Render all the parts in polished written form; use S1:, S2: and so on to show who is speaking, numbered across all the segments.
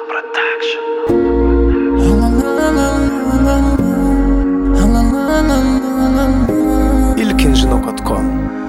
S1: İlkin Jino.com.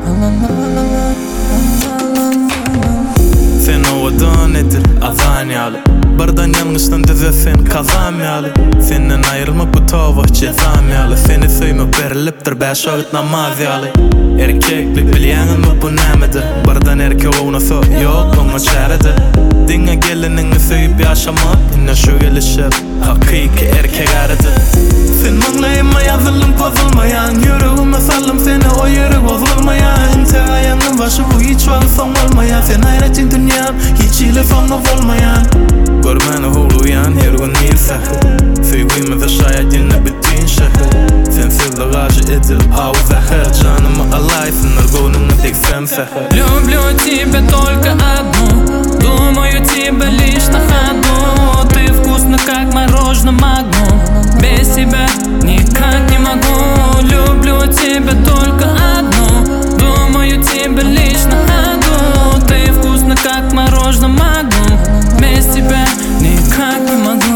S2: Sen ovadan edir azanyalı Bardan yanlıştan düzesin kazamyalı Senden ayrılmak bu tavah cezamyalı Seni söymek beriliptir beş vakit namazyalı Erkeklik bilyanın mı bu nemedi Bardan erkek oğnası yok ona çaredi Dinge gelinini söyüp yaşamak Yine şu gelişip hakiki erkek aradı Sen manglayma yazılım bozulmayan Yüreğime salım seni o yürek bozulmayan İntihayanın başı bu hiç var son olmayan Sen hayretin dünyam hiç ile sonu olmayan Görmeni huluyan her gün değil sakı Sevgimize şayet yine bittiğin şakı Sensizle gacı edilip av zahır Canımı alaysın argonunu tek sen sakı
S3: Люблю тебя только одну Думаю, тебя лишь на ходу Ты вкусна, как мороженое магнум Без тебя никак не могу Люблю тебя только одну Думаю, тебя лишь на ходу Ты вкусна, как мороженое магнум Без тебя никак не могу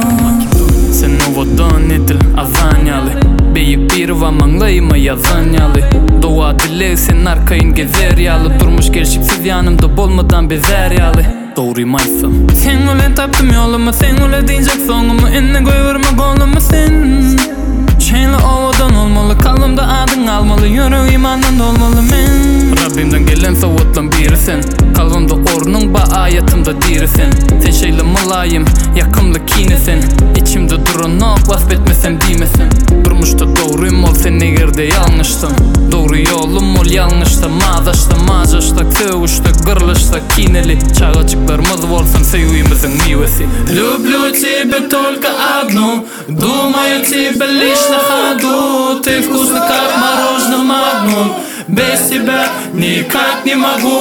S2: Sen ovadan edir azanyalı Beyik bir va manglayma yazanyalı Doğa dilek sen arkayın gezer yalı Durmuş gerçeksiz yanımda bolmadan bezer yalı Doğruymaysam
S3: Sen öyle taptım yolumu Sen öyle diyecek sonumu Eline koyverme kolumu sen Şeyle ovadan olmalı Kalımda adın almalı Yüreğim andan dolmalı men
S2: Rabbimden gelen savutlan birisin Kalbimde ornun ba ayatımda dirisin Sen şeyle mulayim yakımlı kinesin İçimde duran ok vasbetmesem dimesin Durmuşta doğruyum ol sen negerde yanlıştın Doğru yolum ol yanlışta Madaşta macaşta kövüşta gırlışta kineli Çağacıklarımız olsun sevgimizin meyvesi
S3: Люблю тебя только одну Думаю, тебя лишь на ходу Ты вкусна, как мороженое магнум Без тебя никак не могу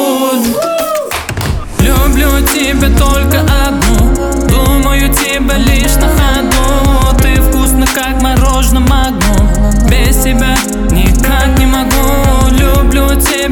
S3: Люблю тебя только одну Думаю, тебя лишь на ходу Ты вкусна, как мороженое магнум Без тебя никак не могу Люблю тебя